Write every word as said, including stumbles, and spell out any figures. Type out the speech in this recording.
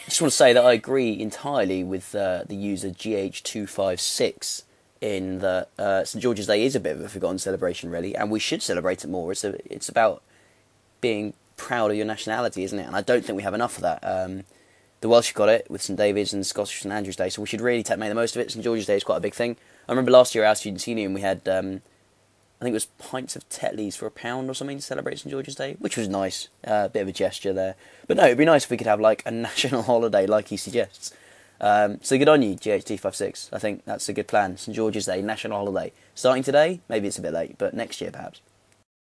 I just want to say that I agree entirely with uh, the user G H two five six in that uh, St George's Day is a bit of a forgotten celebration, really, and we should celebrate it more. It's a, it's about being proud of your nationality, isn't it? And I don't think we have enough of that. Um, the Welsh got it with St David's and Scottish St Andrew's Day, so we should really take, make the most of it. St George's Day is quite a big thing. I remember last year at our student union we had, um, I think it was pints of Tetleys for a pound or something to celebrate St George's Day, which was nice. A uh, bit of a gesture there. But no, it'd be nice if we could have like a national holiday like he suggests. Um, so good on you, G H T fifty-six. I think that's a good plan. St George's Day, national holiday. Starting today, maybe it's a bit late, but next year perhaps.